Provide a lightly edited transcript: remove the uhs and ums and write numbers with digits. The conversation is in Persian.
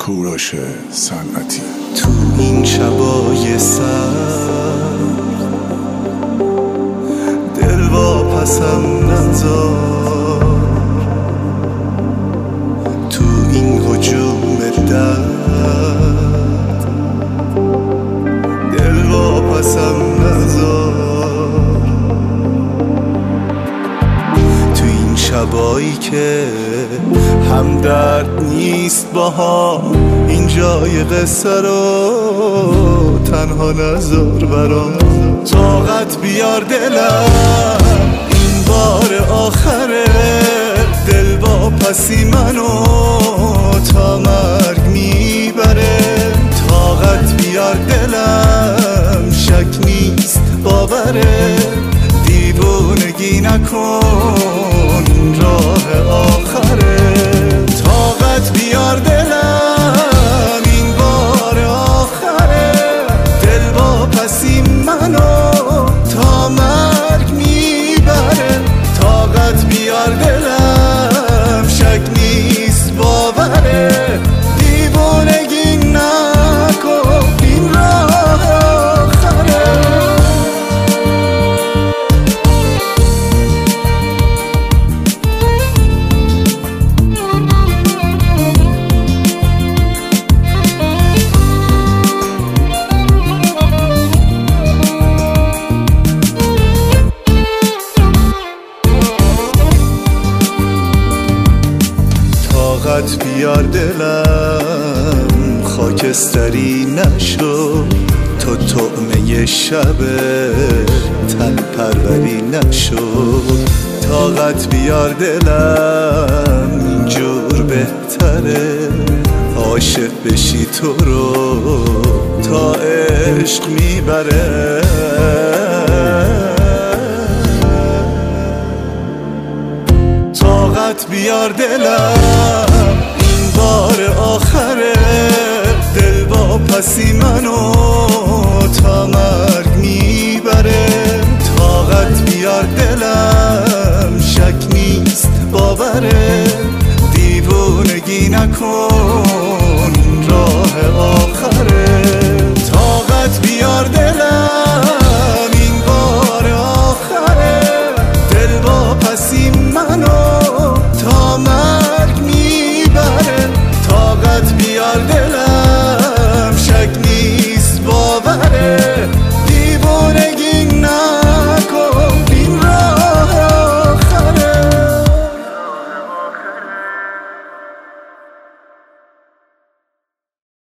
کوروش صنعتی. تو این شبای سر دل واپسم نذار، تو این هجوم درد دل واپسم نذار، تو این شبایی که همدرد نیست با هم، این جای قصه رو تنها نذار برام. طاقت بیار دلم این بار آخره، دل واپسی منو تا مرگ میبره. طاقت بیار دلم شک نیست باوره، دیوونگی نکن راه آخره. طاقت بیار دلم این بار آخره، دل واپسی منو تا مرگ میبره. طاقت بیار دلم شک نیست باوره، دیوونگی نکن این راه آخره. طاقت بیار دلم خاکستری نشو، تو طعمه شب تن پروری نشو. طاقت بیار دلم اینجور بهتره، عاشق بشی تو رو تا عشق میبره. طاقت بیار دلم این بار آخره، دل واپسی منو تا مرگ میبره. طاقت بیار دلم شک نیست باوره، دیوونگی نکن راه آخره. طاقت بیار دلم